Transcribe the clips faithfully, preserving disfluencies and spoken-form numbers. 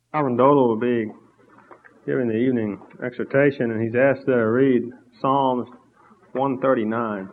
Reverend Dolo will be giving the evening exhortation, and he's asked to read Psalms one thirty-nine.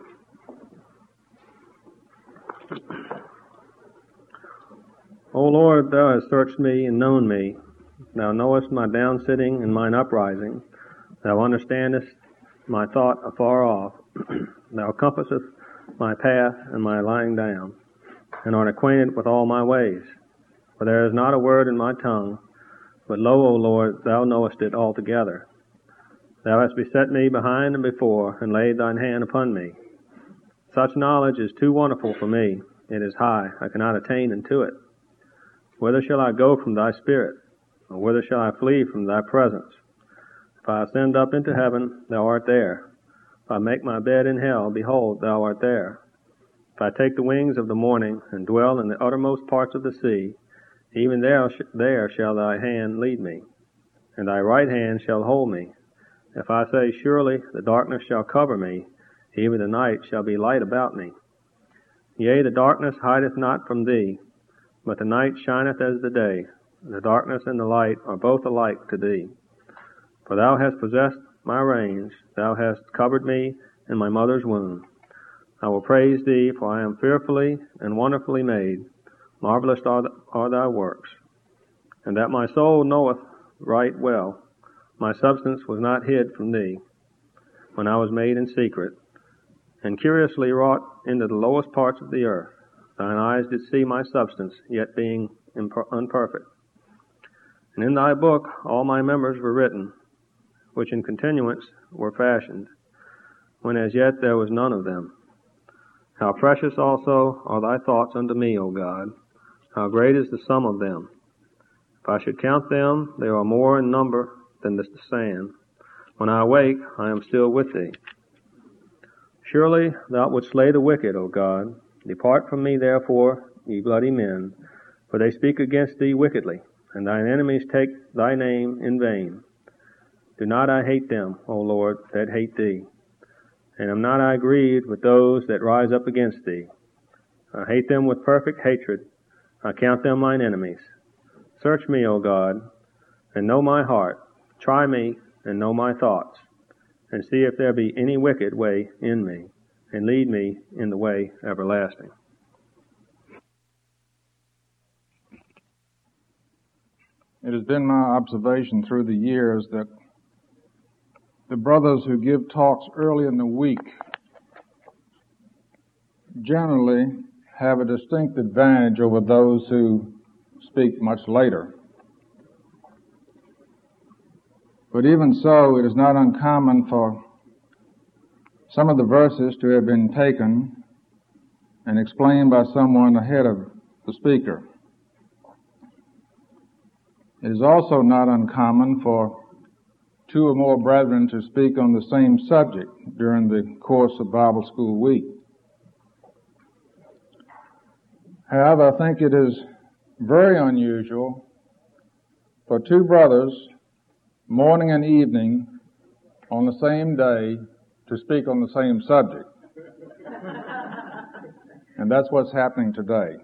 O Lord, thou hast searched me and known me. Thou knowest my downsitting and mine uprising. Thou understandest my thought afar off. Thou compassest my path and my lying down, and art acquainted with all my ways. For there is not a word in my tongue, but lo, O Lord, thou knowest it altogether. Thou hast beset me behind and before, and laid thine hand upon me. Such knowledge is too wonderful for me. It is high, I cannot attain unto it. Whither shall I go from thy spirit? Or whither shall I flee from thy presence? If I ascend up into heaven, thou art there. If I make my bed in hell, behold, thou art there. If I take the wings of the morning, and dwell in the uttermost parts of the sea, even there, there shall thy hand lead me, and thy right hand shall hold me. If I say, surely the darkness shall cover me, even the night shall be light about me. Yea, the darkness hideth not from thee, but the night shineth as the day. The darkness and the light are both alike to thee. For thou hast possessed my reins, thou hast covered me in my mother's womb. I will praise thee, for I am fearfully and wonderfully made. Marvelous are, th- are thy works. And that my soul knoweth right well, my substance was not hid from thee, when I was made in secret, and curiously wrought into the lowest parts of the earth. Thine eyes did see my substance, yet being imper- unperfect. And in thy book all my members were written, which in continuance were fashioned, when as yet there was none of them. How precious also are thy thoughts unto me, O God! How great is the sum of them! If I should count them, they are more in number than the sand. When I awake, I am still with thee. Surely thou wouldst slay the wicked, O God. Depart from me, therefore, ye bloody men, for they speak against thee wickedly, and thine enemies take thy name in vain. Do not I hate them, O Lord, that hate thee? And am not I grieved with those that rise up against thee? I hate them with perfect hatred. I count them mine enemies. Search me, O God, and know my heart. Try me, and know my thoughts, and see if there be any wicked way in me, and lead me in the way everlasting. It has been my observation through the years that the brothers who give talks early in the week generally have a distinct advantage over those who speak much later. But even so, it is not uncommon for some of the verses to have been taken and explained by someone ahead of the speaker. It is also not uncommon for two or more brethren to speak on the same subject during the course of Bible School Week. However, I think it is very unusual for two brothers, morning and evening, on the same day, to speak on the same subject. And that's what's happening today.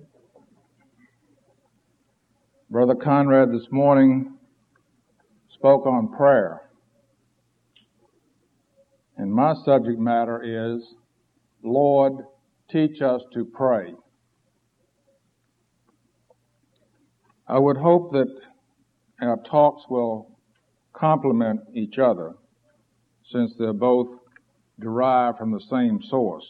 Brother Conrad this morning spoke on prayer. And my subject matter is, Lord, teach us to pray. I would hope that our talks will complement each other, since they're both derived from the same source.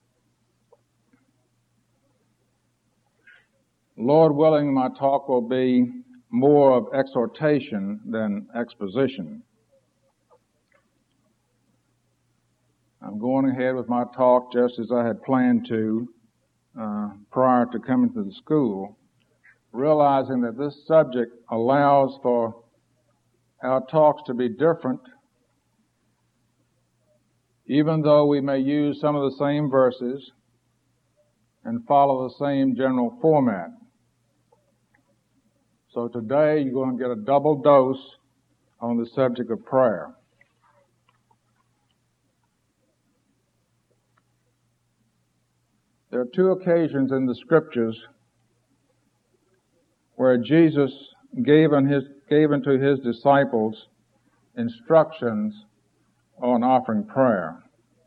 Lord willing, my talk will be more of exhortation than exposition. I'm going ahead with my talk just as I had planned to uh, prior to coming to the school, realizing that this subject allows for our talks to be different, even though we may use some of the same verses and follow the same general format. So today you're going to get a double dose on the subject of prayer. There are two occasions in the Scriptures where Jesus gave, in his, gave unto his disciples instructions on offering prayer.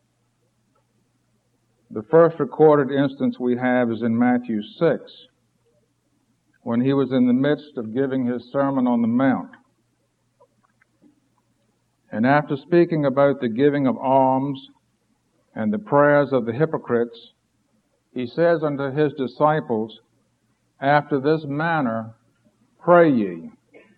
The first recorded instance we have is in Matthew six, when he was in the midst of giving his Sermon on the Mount. And after speaking about the giving of alms and the prayers of the hypocrites, he says unto his disciples, "After this manner pray ye."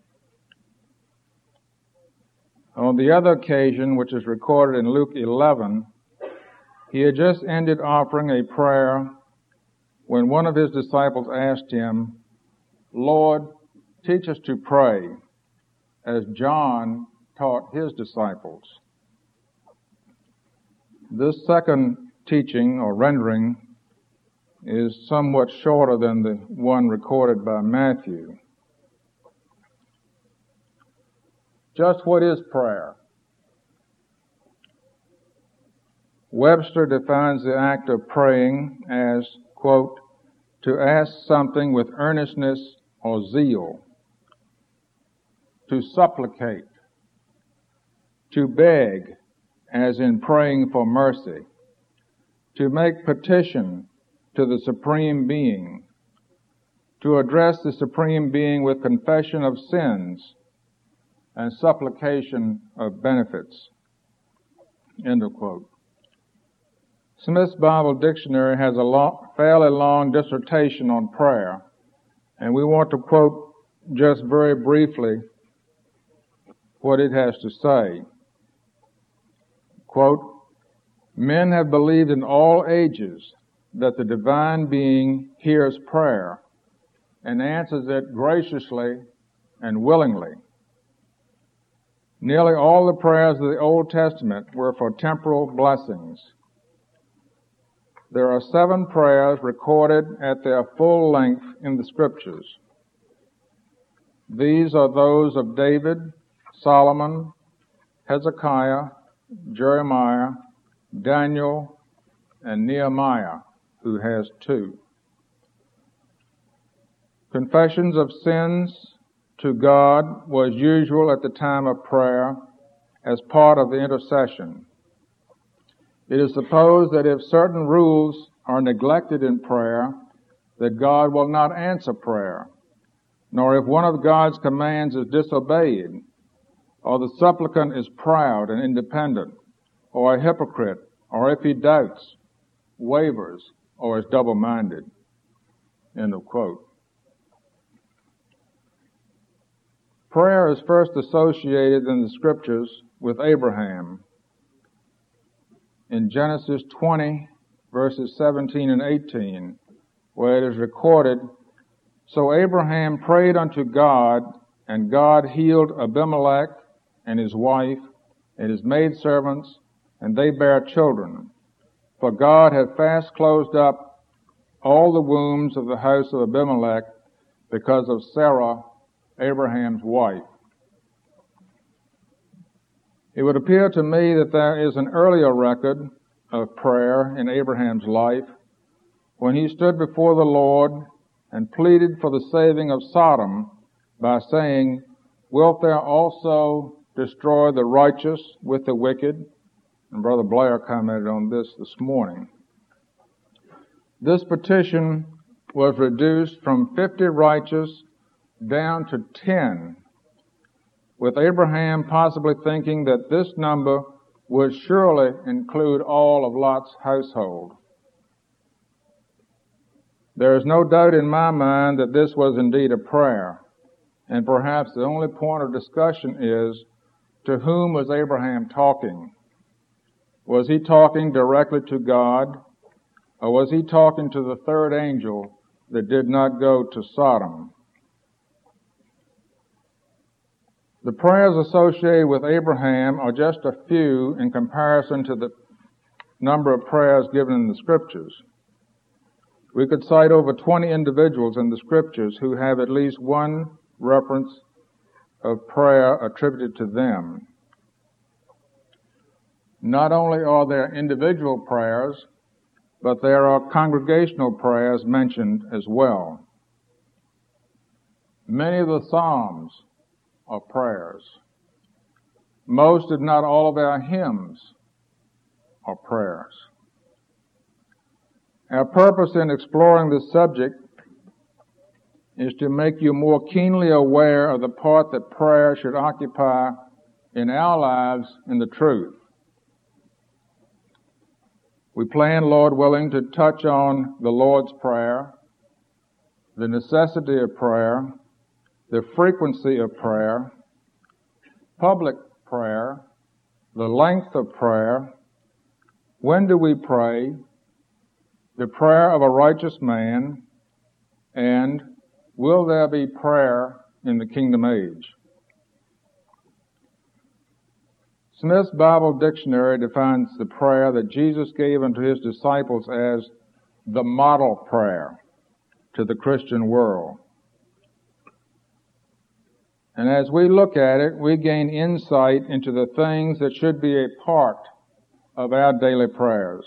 On the other occasion, which is recorded in Luke eleven, he had just ended offering a prayer when one of his disciples asked him, "Lord, teach us to pray, as John taught his disciples." This second teaching or rendering is somewhat shorter than the one recorded by Matthew. Just what is prayer? Webster defines the act of praying as, quote, to ask something with earnestness or zeal, to supplicate, to beg, as in praying for mercy, to make petition to the Supreme Being, to address the Supreme Being with confession of sins and supplication of benefits. End of quote. Smith's Bible Dictionary has a long, fairly long dissertation on prayer, and we want to quote just very briefly what it has to say. Quote, "Men have believed in all ages that the divine being hears prayer and answers it graciously and willingly. Nearly all the prayers of the Old Testament were for temporal blessings. There are seven prayers recorded at their full length in the Scriptures. These are those of David, Solomon, Hezekiah, Jeremiah, Daniel, and Nehemiah, who has two. Confessions of sins to God was usual at the time of prayer as part of the intercession. It is supposed that if certain rules are neglected in prayer, that God will not answer prayer, nor if one of God's commands is disobeyed, or the supplicant is proud and independent, or a hypocrite, or if he doubts, wavers, or is double-minded." End of quote. Prayer is first associated in the Scriptures with Abraham. In Genesis twenty, verses seventeen and eighteen, where it is recorded, "So Abraham prayed unto God, and God healed Abimelech and his wife and his maidservants, and they bare children. For God had fast closed up all the wombs of the house of Abimelech because of Sarah, Abraham's wife." It would appear to me that there is an earlier record of prayer in Abraham's life when he stood before the Lord and pleaded for the saving of Sodom by saying, "Wilt thou also destroy the righteous with the wicked?" And Brother Blair commented on this this morning. This petition was reduced from fifty righteous down to ten, with Abraham possibly thinking that this number would surely include all of Lot's household. There is no doubt in my mind that this was indeed a prayer, and perhaps the only point of discussion is, to whom was Abraham talking? Was he talking directly to God, or was he talking to the third angel that did not go to Sodom? The prayers associated with Abraham are just a few in comparison to the number of prayers given in the Scriptures. We could cite over twenty individuals in the Scriptures who have at least one reference of prayer attributed to them. Not only are there individual prayers, but there are congregational prayers mentioned as well. Many of the Psalms are prayers. Most, if not all, of our hymns are prayers. Our purpose in exploring this subject is to make you more keenly aware of the part that prayer should occupy in our lives in the truth. We plan, Lord willing, to touch on the Lord's Prayer, the necessity of prayer, the frequency of prayer, public prayer, the length of prayer, when do we pray, the prayer of a righteous man, and will there be prayer in the kingdom age? Smith's Bible Dictionary defines the prayer that Jesus gave unto his disciples as the model prayer to the Christian world. And as we look at it, we gain insight into the things that should be a part of our daily prayers.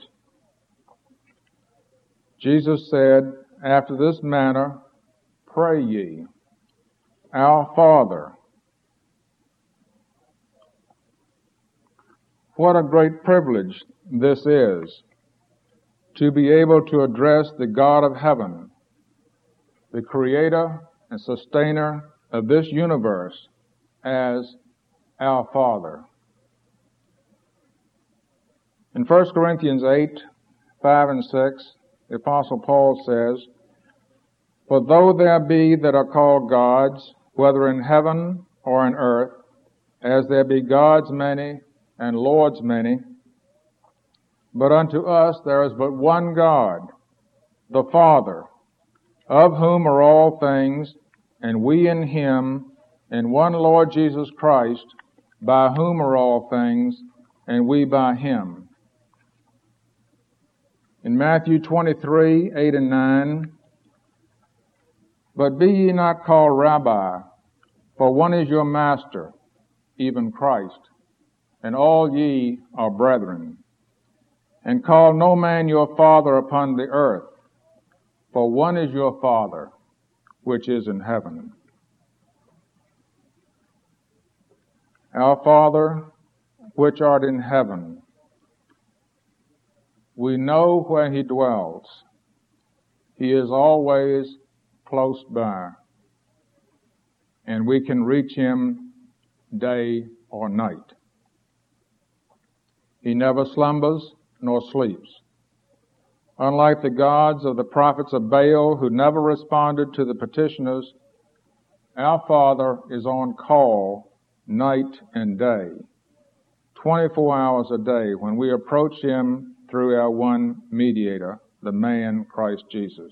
Jesus said, after this manner, pray ye, Our Father. What a great privilege this is, to be able to address the God of heaven, the creator and sustainer of this universe, as our Father. In First Corinthians eight, five and six, the Apostle Paul says, For though there be that are called gods, whether in heaven or in earth, as there be gods many, and lords many, but unto us there is but one God, the Father, of whom are all things, and we in him, and one Lord Jesus Christ, by whom are all things, and we by him. In Matthew twenty-three, eight and nine, But be ye not called Rabbi, for one is your master, even Christ, and all ye are brethren. And call no man your father upon the earth, for one is your Father, which is in heaven. Our Father, which art in heaven, we know where he dwells. He is always close by, and we can reach him day or night. He never slumbers nor sleeps. Unlike the gods of the prophets of Baal who never responded to the petitioners, our Father is on call night and day, twenty-four hours a day, when we approach him through our one mediator, the man Christ Jesus.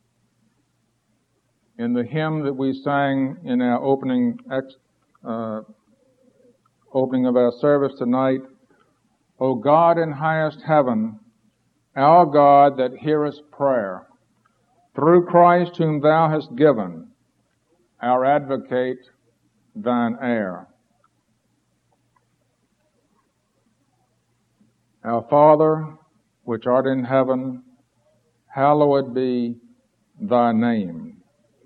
In the hymn that we sang in our opening ex, uh, opening of our service tonight, O God in highest heaven, our God that hearest prayer, through Christ whom thou hast given, our advocate, thine heir. Our Father, which art in heaven, hallowed be thy name.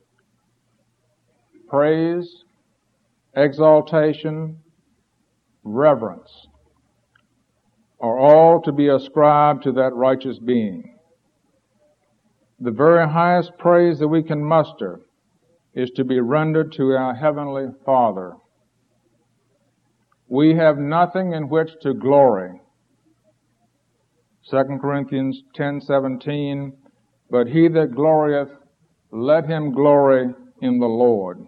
Praise, exaltation, reverence are all to be ascribed to that righteous being. The very highest praise that we can muster is to be rendered to our Heavenly Father. We have nothing in which to glory. Second Corinthians ten seventeen, but he that glorieth, let him glory in the Lord.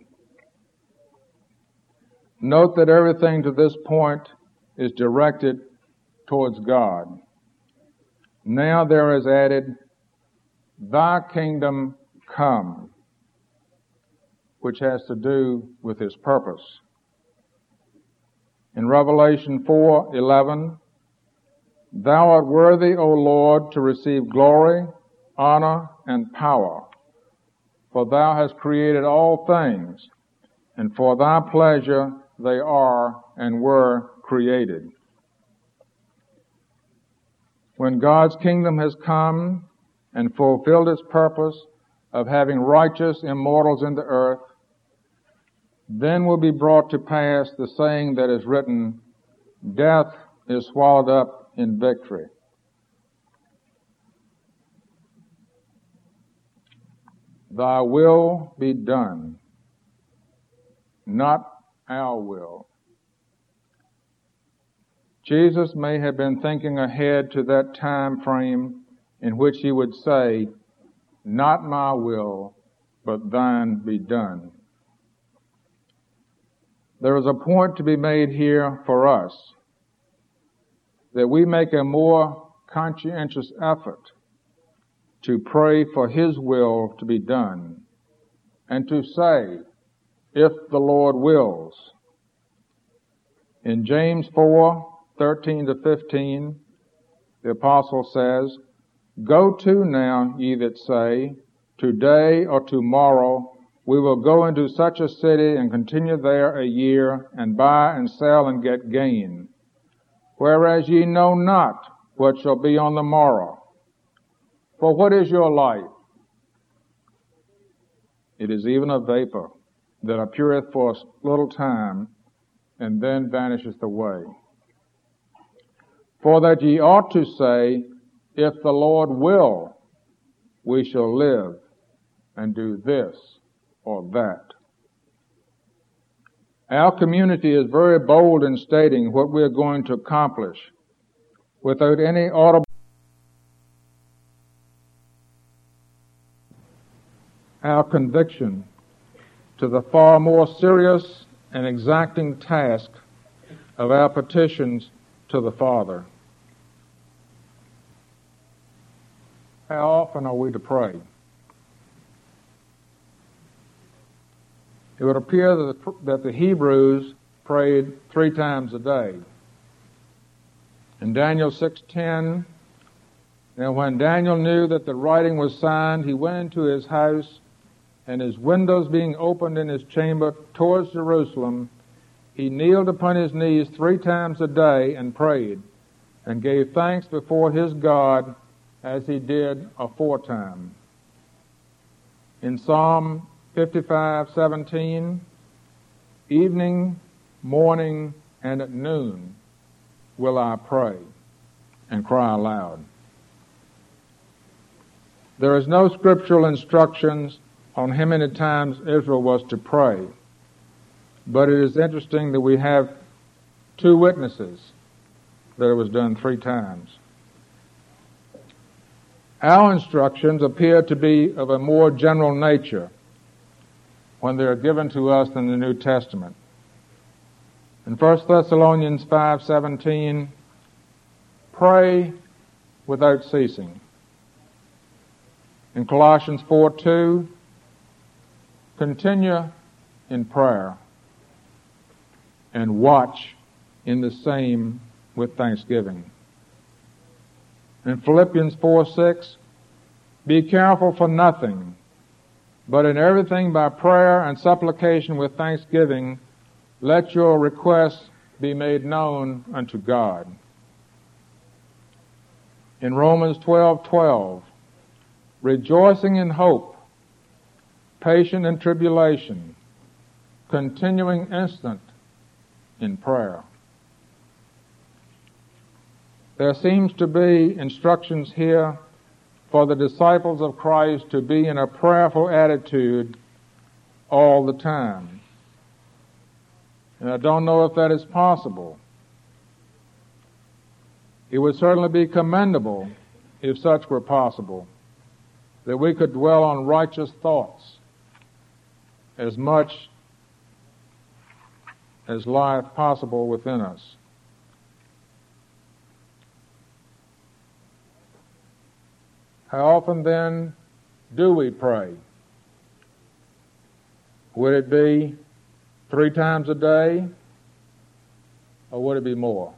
Note that everything to this point is directed towards God. Now there is added, thy kingdom come, which has to do with his purpose. In Revelation four eleven, thou art worthy, O Lord, to receive glory, honor, and power, for thou hast created all things, and for thy pleasure they are and were created. When God's kingdom has come and fulfilled its purpose of having righteous immortals in the earth, then will be brought to pass the saying that is written, death is swallowed up in victory. Thy will be done, not our will. Jesus may have been thinking ahead to that time frame in which he would say, not my will, but thine be done. There is a point to be made here for us, that we make a more conscientious effort to pray for his will to be done, and to say, if the Lord wills. In James four, thirteen to fifteen, the apostle says, go to now, ye that say, today or tomorrow we will go into such a city and continue there a year, and buy and sell and get gain. Whereas ye know not what shall be on the morrow. For what is your life? It is even a vapor that appeareth for a little time, and then vanisheth away. For that ye ought to say, if the Lord will, we shall live and do this or that. Our community is very bold in stating what we are going to accomplish without any audible. Our conviction to the far more serious and exacting task of our petitions to the Father. How often are we to pray? It would appear that the, that the Hebrews prayed three times a day. In Daniel six ten, now when Daniel knew that the writing was signed, he went into his house, and his windows being opened in his chamber towards Jerusalem, he kneeled upon his knees three times a day and prayed, and gave thanks before his God as he did aforetime. In Psalm fifty-five seventeen, evening, morning, and at noon will I pray and cry aloud. There is no scriptural instructions on how many times Israel was to pray, but it is interesting that we have two witnesses that it was done three times. Our instructions appear to be of a more general nature when they are given to us in the New Testament. In First Thessalonians five seventeen, pray without ceasing. In Colossians four two, continue in prayer and watch in the same with thanksgiving. In Philippians four six, be careful for nothing, but in everything by prayer and supplication with thanksgiving, let your requests be made known unto God. In Romans twelve twelve, rejoicing in hope, patient in tribulation, continuing instant in prayer. There seems to be instructions here for the disciples of Christ to be in a prayerful attitude all the time. And I don't know if that is possible. It would certainly be commendable if such were possible, that we could dwell on righteous thoughts as much as life possible within us. How often then do we pray? Would it be three times a day, or would it be more?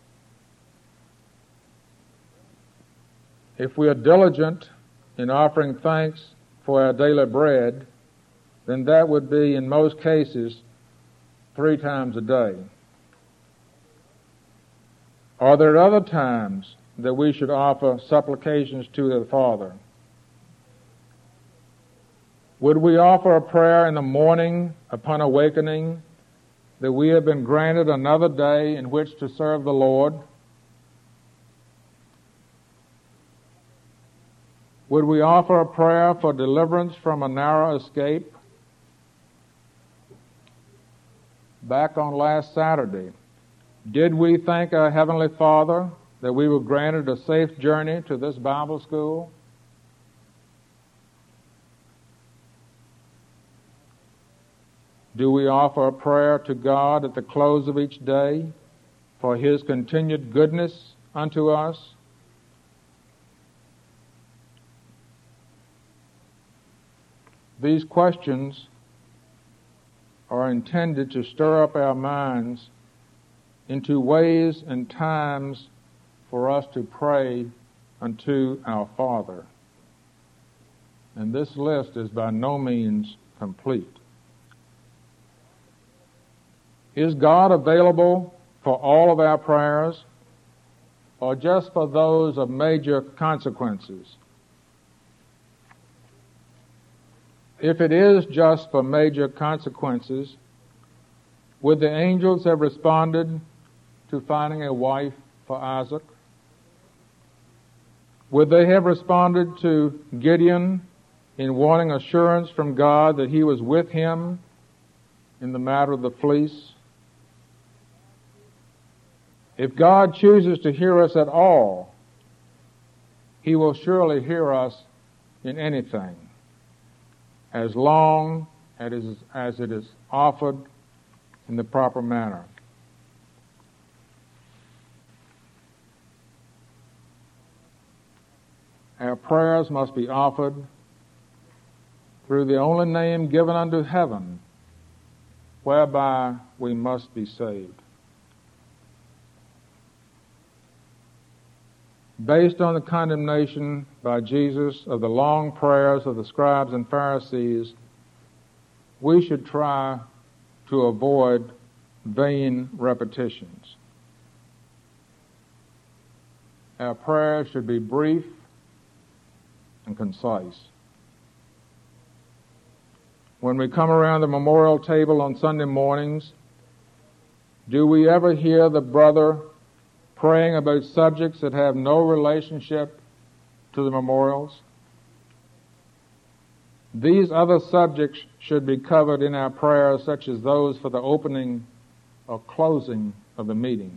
If we are diligent in offering thanks for our daily bread, then that would be, in most cases, three times a day. Are there other times that we should offer supplications to the Father? Would we offer a prayer in the morning upon awakening that we have been granted another day in which to serve the Lord? Would we offer a prayer for deliverance from a narrow escape? Back on last Saturday, did we thank our Heavenly Father that we were granted a safe journey to this Bible school? Do we offer a prayer to God at the close of each day for His continued goodness unto us? These questions are intended to stir up our minds into ways and times for us to pray unto our Father. And this list is by no means complete. Is God available for all of our prayers, or just for those of major consequences? If it is just for major consequences, would the angels have responded to finding a wife for Isaac? Would they have responded to Gideon in wanting assurance from God that He was with him in the matter of the fleece? If God chooses to hear us at all, He will surely hear us in anything, as long as it is, as it is offered in the proper manner. Our prayers must be offered through the only name given unto heaven, whereby we must be saved. Based on the condemnation by Jesus of the long prayers of the scribes and Pharisees, we should try to avoid vain repetitions. Our prayers should be brief and concise. When we come around the memorial table on Sunday mornings, do we ever hear the brother praying about subjects that have no relationship to the memorials? These other subjects should be covered in our prayers, such as those for the opening or closing of the meeting.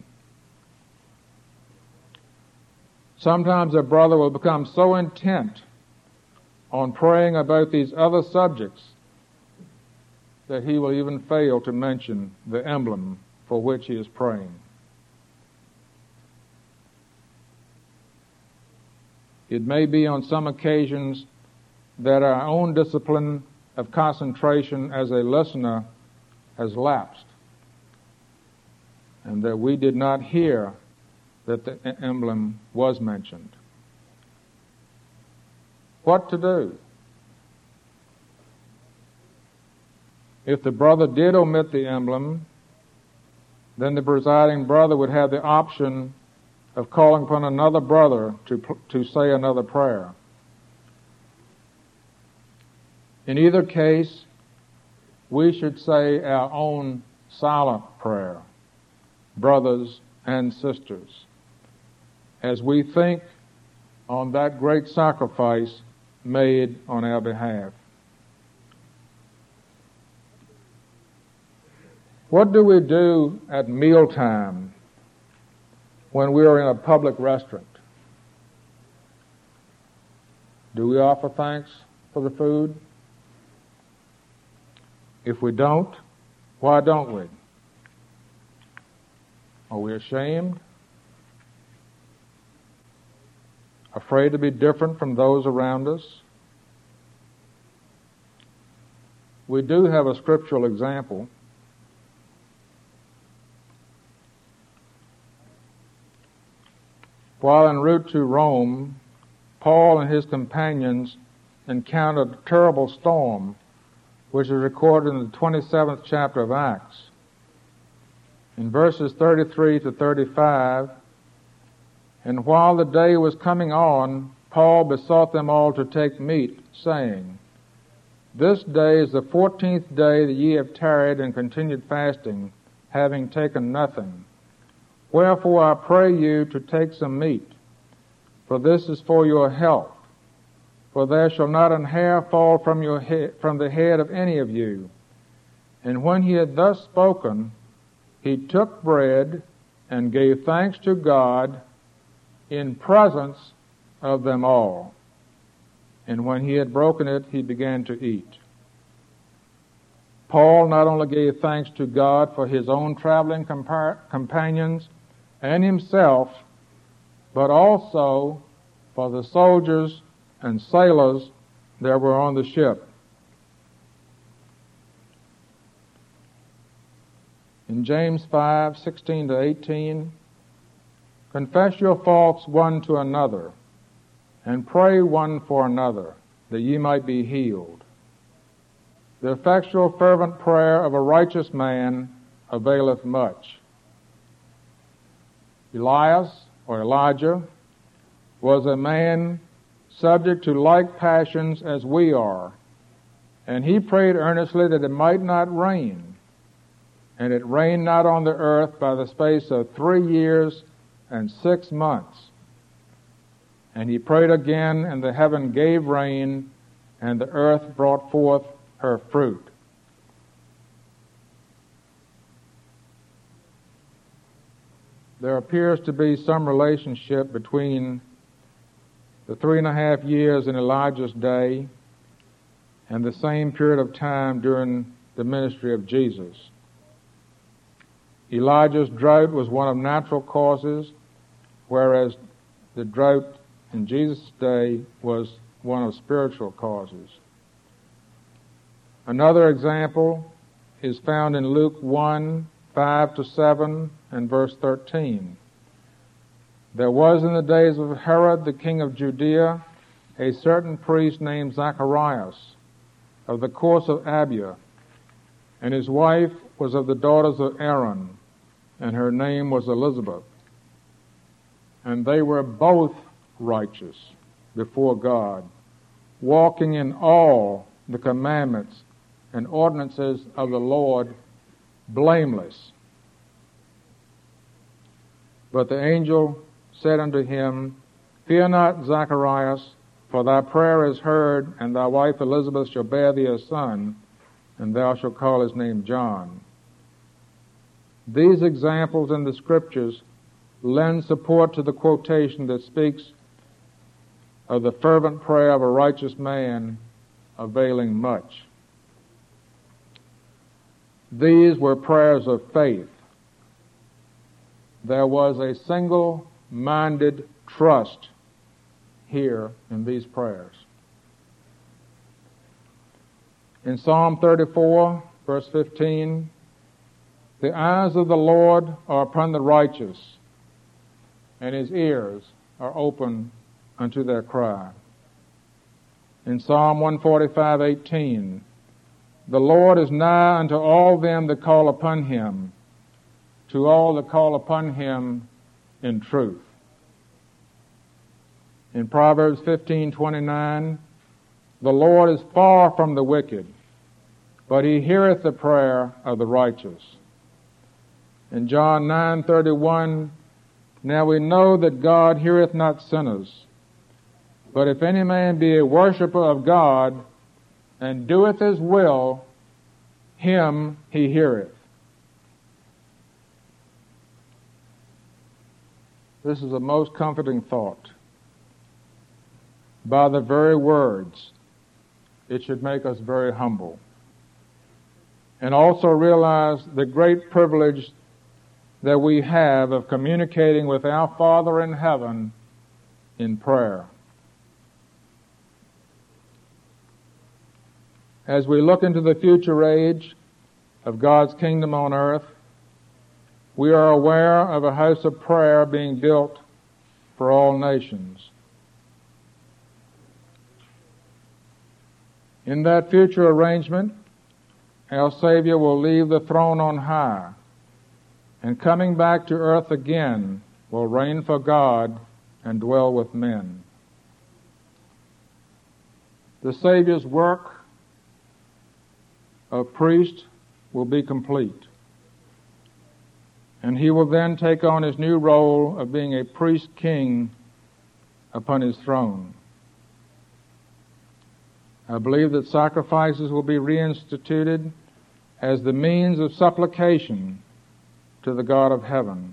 Sometimes a brother will become so intent on praying about these other subjects that he will even fail to mention the emblem for which he is praying. It may be on some occasions that our own discipline of concentration as a listener has lapsed, and that we did not hear that the emblem was mentioned. What to do? If the brother did omit the emblem, then the presiding brother would have the option of calling upon another brother to to say another prayer. In either case, we should say our own silent prayer, brothers and sisters, as we think on that great sacrifice made on our behalf. What do we do at mealtime when we are in a public restaurant? Do we offer thanks for the food? If we don't, why don't we? Are we ashamed? Afraid to be different from those around us? We do have a scriptural example. While en route to Rome, Paul and his companions encountered a terrible storm, which is recorded in the twenty-seventh chapter of Acts. In verses thirty-three to thirty-five, and while the day was coming on, Paul besought them all to take meat, saying, This day is the fourteenth day that ye have tarried and continued fasting, having taken nothing. Wherefore I pray you to take some meat, for this is for your health. For there shall not an hair fall from your he- from the head of any of you. And when he had thus spoken, he took bread and gave thanks to God in presence of them all. And when he had broken it, he began to eat. Paul not only gave thanks to God for his own traveling compar- companions and himself, but also for the soldiers and sailors that were on the ship. In James five, sixteen to eighteen, confess your faults one to another, and pray one for another, that ye might be healed. The effectual fervent prayer of a righteous man availeth much. Elias, or Elijah, was a man subject to like passions as we are, and he prayed earnestly that it might not rain. And it rained not on the earth by the space of three years and six months. And he prayed again, and the heaven gave rain, and the earth brought forth her fruit. There appears to be some relationship between the three and a half years in Elijah's day and the same period of time during the ministry of Jesus. Elijah's drought was one of natural causes, whereas the drought in Jesus' day was one of spiritual causes. Another example is found in Luke one, five to seven and verse thirteen. There was in the days of Herod, the king of Judea, a certain priest named Zacharias, of the course of Abia, and his wife was of the daughters of Aaron, and her name was Elizabeth. And they were both righteous before God, walking in all the commandments and ordinances of the Lord blameless. But the angel said unto him, Fear not, Zacharias, for thy prayer is heard, and thy wife Elizabeth shall bear thee a son, and thou shalt call his name John. These examples in the Scriptures lend support to the quotation that speaks of the fervent prayer of a righteous man availing much. These were prayers of faith. There was a single-minded trust here in these prayers. In Psalm thirty-four, verse fifteen, the eyes of the Lord are upon the righteous, and his ears are open unto their cry. In Psalm one forty-five, eighteen, the Lord is nigh unto all them that call upon him, to all that call upon him in truth. In Proverbs fifteen, twenty-nine, the Lord is far from the wicked, but he heareth the prayer of the righteous. In John nine, thirty-one, now we know that God heareth not sinners, but if any man be a worshipper of God, and doeth his will, him he heareth. This is a most comforting thought. By the very words, it should make us very humble. And also realize the great privilege that we have of communicating with our Father in heaven in prayer. As we look into the future age of God's kingdom on earth, we are aware of a house of prayer being built for all nations. In that future arrangement, our Savior will leave the throne on high, and coming back to earth again, will reign for God and dwell with men. The Savior's work of priest will be complete. And he will then take on his new role of being a priest-king upon his throne. I believe that sacrifices will be reinstituted as the means of supplication to the God of heaven.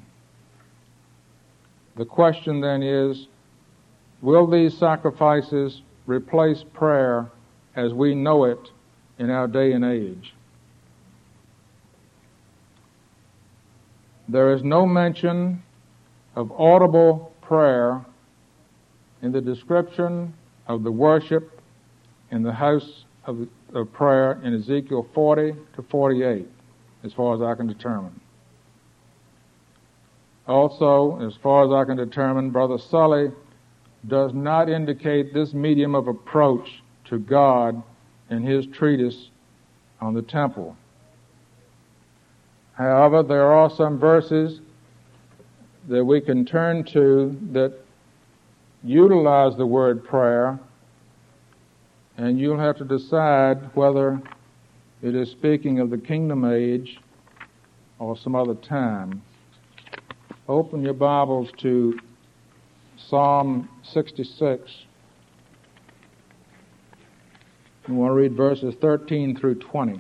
The question then is, will these sacrifices replace prayer as we know it in our day and age? There is no mention of audible prayer in the description of the worship in the house of, of prayer in Ezekiel forty to forty-eight, as far as I can determine. Also, as far as I can determine, Brother Sully does not indicate this medium of approach to God in his treatise on the temple. However, there are some verses that we can turn to that utilize the word prayer, and you'll have to decide whether it is speaking of the kingdom age or some other time. Open your Bibles to Psalm sixty-six. We want to read verses thirteen through twenty.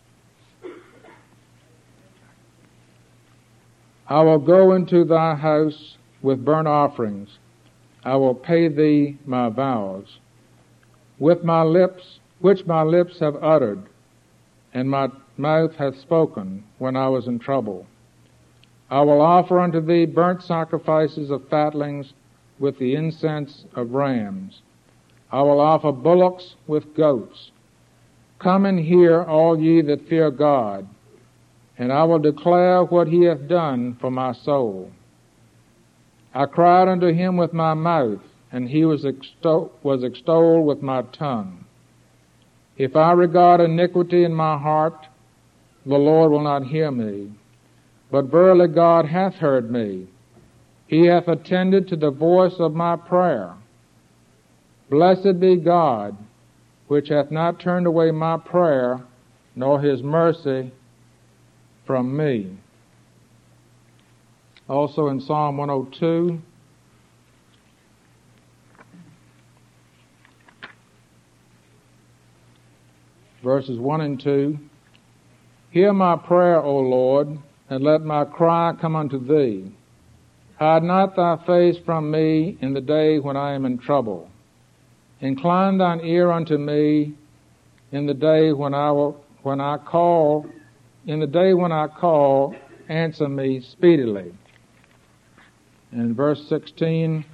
I will go into thy house with burnt offerings. I will pay thee my vows. With my lips, which my lips have uttered, and my mouth hath spoken when I was in trouble. I will offer unto thee burnt sacrifices of fatlings with the incense of rams. I will offer bullocks with goats. Come and hear, all ye that fear God, and I will declare what he hath done for my soul. I cried unto him with my mouth, and he was, extol- was extolled with my tongue. If I regard iniquity in my heart, the Lord will not hear me. But verily God hath heard me. He hath attended to the voice of my prayer. Blessed be God, which hath not turned away my prayer, nor his mercy from me. Also in Psalm one oh two, verses one and two, hear my prayer, O Lord, and let my cry come unto thee. Hide not thy face from me in the day when I am in trouble. Incline thine ear unto me in the day when I will, when I call, in the day when I call, answer me speedily. In verse sixteen,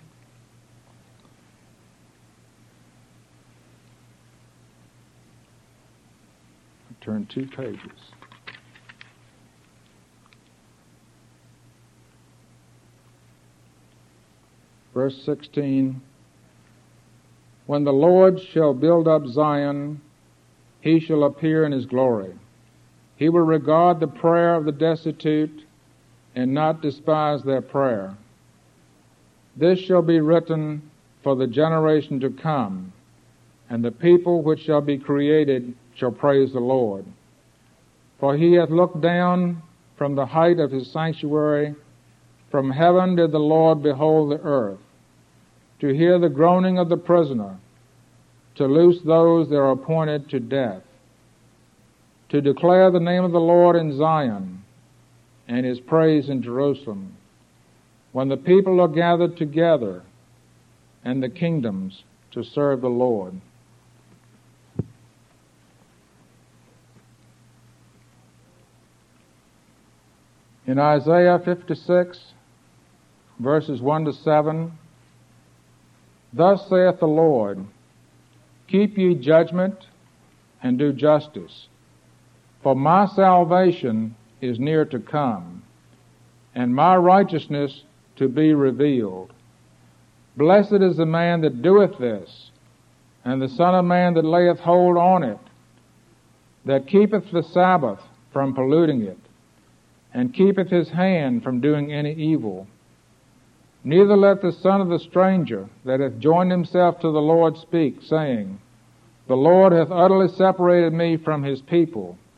turn two pages. Verse sixteen, when the Lord shall build up Zion, he shall appear in his glory. He will regard the prayer of the destitute and not despise their prayer. This shall be written for the generation to come, and the people which shall be created shall praise the Lord. For he hath looked down from the height of his sanctuary. From heaven did the Lord behold the earth, to hear the groaning of the prisoner, to loose those that are appointed to death, to declare the name of the Lord in Zion, and his praise in Jerusalem, when the people are gathered together, and the kingdoms to serve the Lord. In Isaiah fifty-six, verses one to seven, thus saith the Lord, keep ye judgment and do justice, for my salvation is near to come, and my righteousness to be revealed. Blessed is the man that doeth this, and the son of man that layeth hold on it, that keepeth the Sabbath from polluting it, and keepeth his hand from doing any evil. Neither let the son of the stranger that hath joined himself to the Lord speak, saying, the Lord hath utterly separated me from his people.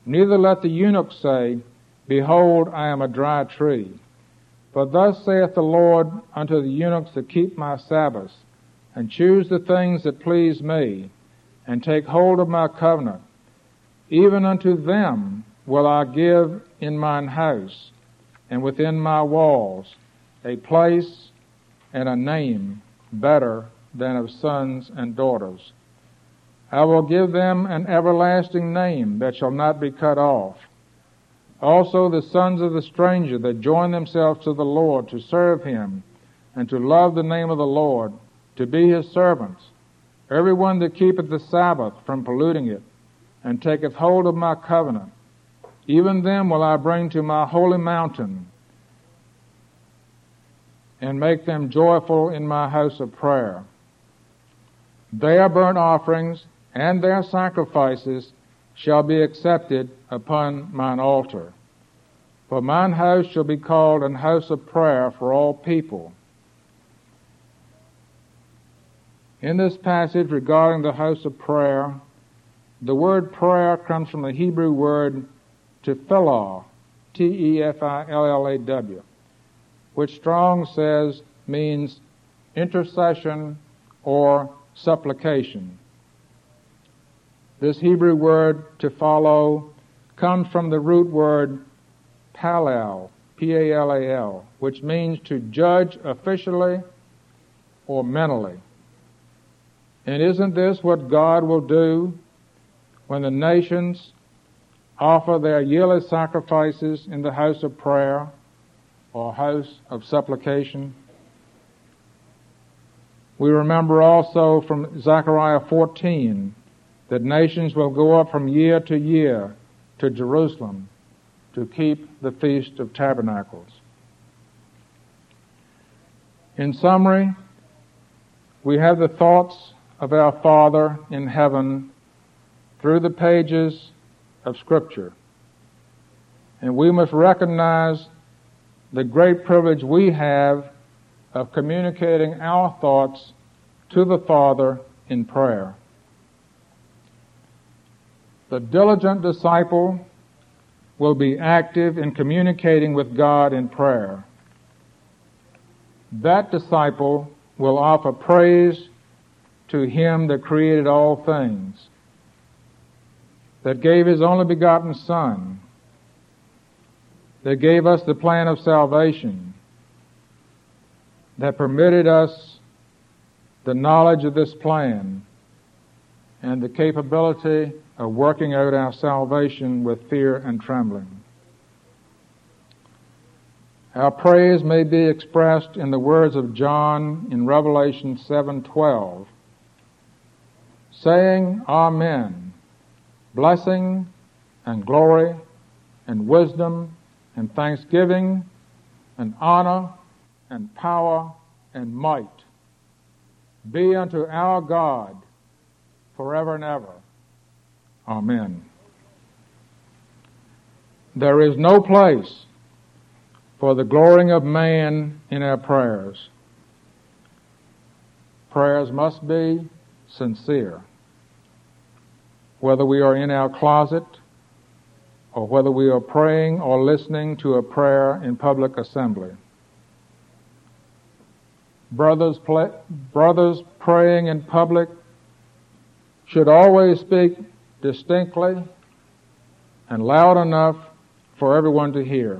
Neither let the eunuch say, Behold, I am a dry tree. For thus saith the Lord unto the eunuchs that keep my Sabbaths, and choose the things that please me, and take hold of my covenant. Even unto them will I give in mine house, and within my walls, a place and a name better than of sons and daughters. I will give them an everlasting name that shall not be cut off. Also the sons of the stranger that join themselves to the Lord to serve him, and to love the name of the Lord, to be his servants. Every one that keepeth the Sabbath from polluting it, and taketh hold of my covenant, even them will I bring to my holy mountain, and make them joyful in my house of prayer. Their burnt offerings and their sacrifices shall be accepted upon mine altar. For mine house shall be called an house of prayer for all people. In this passage regarding the house of prayer, the word prayer comes from the Hebrew word tefillah, T E F I L L A W, which Strong says means intercession or supplication. This Hebrew word tefillah comes from the root word palal, P A L A L, which means to judge officially or mentally. And isn't this what God will do when the nations offer their yearly sacrifices in the house of prayer or house of supplication? We remember also from Zechariah fourteen that nations will go up from year to year to Jerusalem to keep the Feast of Tabernacles. In summary, we have the thoughts of our Father in heaven through the pages of Scripture. And we must recognize the great privilege we have of communicating our thoughts to the Father in prayer. The diligent disciple will be active in communicating with God in prayer. That disciple will offer praise to Him that created all things, that gave His only begotten Son, that gave us the plan of salvation, that permitted us the knowledge of this plan and the capability of working out our salvation with fear and trembling. Our praise may be expressed in the words of John in Revelation seven twelve, saying, Amen, blessing and glory and wisdom and thanksgiving and honor and power and might be unto our God forever and ever. Amen. There is no place for the glorying of man in our prayers. Prayers must be sincere. Whether we are in our closet or whether we are praying or listening to a prayer in public assembly. Brothers, play, brothers praying in public should always speak distinctly and loud enough for everyone to hear.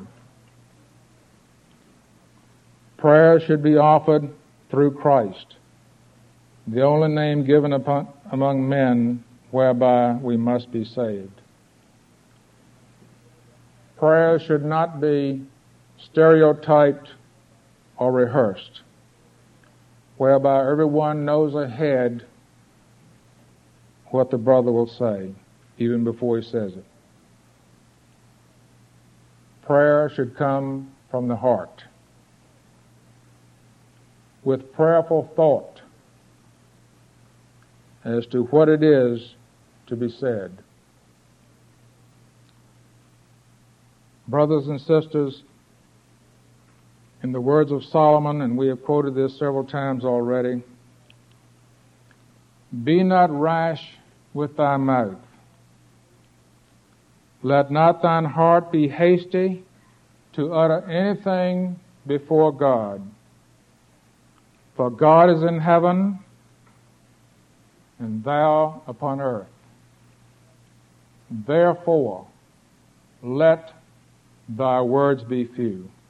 Prayer should be offered through Christ, the only name given upon, among men whereby we must be saved. Prayer should not be stereotyped or rehearsed, whereby everyone knows ahead what the brother will say, even before he says it. Prayer should come from the heart, with prayerful thought as to what it is to be said. Brothers and sisters, in the words of Solomon, and we have quoted this several times already, be not rash with thy mouth, Let not thine heart be hasty to utter anything before God. For God is in heaven, and thou upon earth. Therefore, let thy words be few.